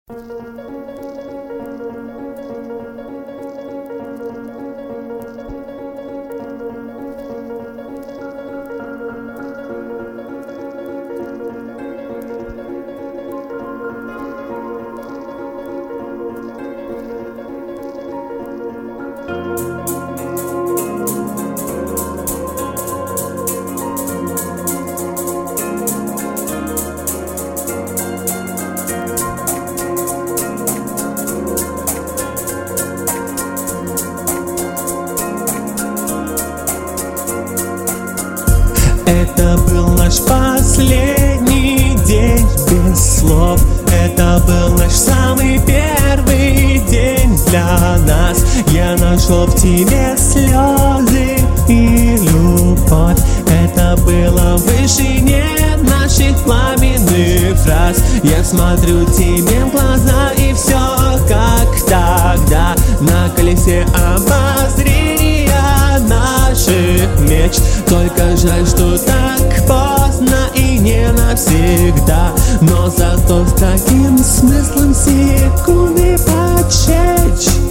Это был наш последний день без слов. Это был наш самый первый день для нас. Я нашел в тебе слезы и любовь. Это было в вышине наших пламенных фраз. Я смотрю тебе в глаза, и все как тогда. На колесе обозрения наших мечт. Только жаль, что так поздно и не навсегда. Но зато с таким смыслом секунды подсечь.